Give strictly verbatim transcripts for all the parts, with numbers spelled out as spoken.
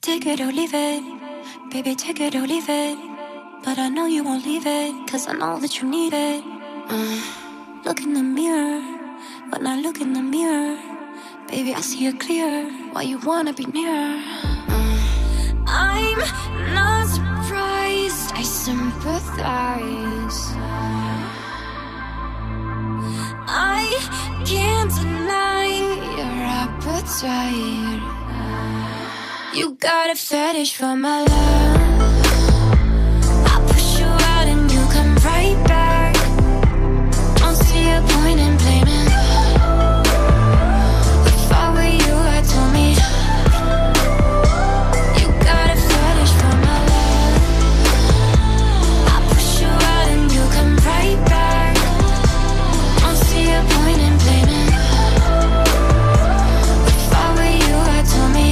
Take it or leave it, baby, take it or leave it. But I know you won't leave it, cause I know that you need it. uh, Look in the mirror, when I look in the mirror, baby, I see it clear, why you wanna be near. uh, I'm not surprised, I sympathize. I can't deny your appetite. You got a fetish for my love. I push you out and you come right back. Don't see a point in blaming. If I were you, I'd tell me. You got a fetish for my love. I push you out and you come right back. Don't see a point in blaming. If I were you, I'd tell me.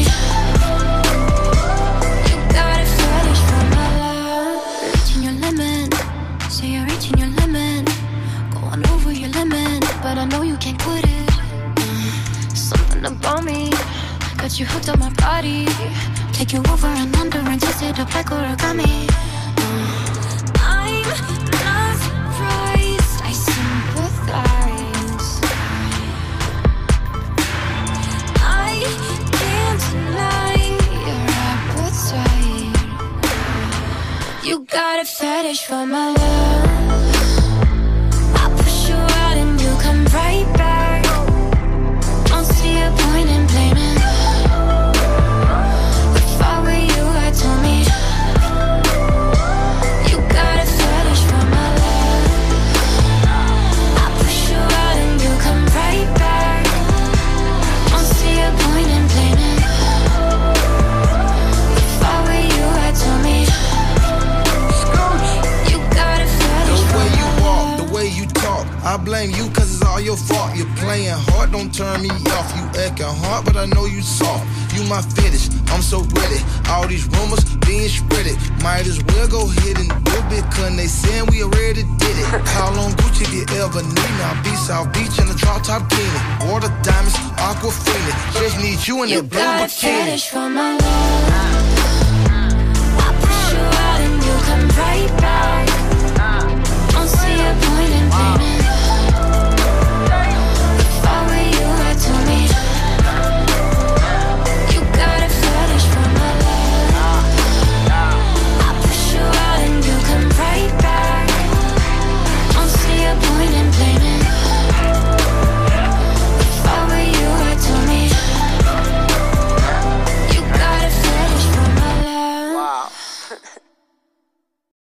But I know you can't quit it. uh, Something about me got you hooked on my body. Take you over and under and twist it up like origami. uh, I'm not surprised, I sympathize. I can't deny your appetite. You got a fetish for my love. Come right back. Don't see a point in blaming. If I were you, I'd tell me. You got a fetish for my love. I push you out and you come right back. Don't see a point in blaming. If I were you, I'd tell me. You got a fetish for my love. The way you walk, the way you talk, I blame you cause it's all your fault. You're playing hard, don't turn me off. You acting hard, but I know you soft. You my fetish, I'm so ready. All these rumors being spreaded. Might as well go ahead and do it, cause they saying we already did it. Call on Gucci if you ever need me. I'll be South Beach in a drop top bikini. Water diamonds, aquafina. Just need you in you that blue got a bikini. fetish for my love. I push you out and you come right back. Don't see a point in blaming. If I were you, I'd tell me. You got a fetish for my love. I push you out and you come right back. Don't see a point in blaming. If I were you, I'd tell me. You got a fetish for my love. Wow.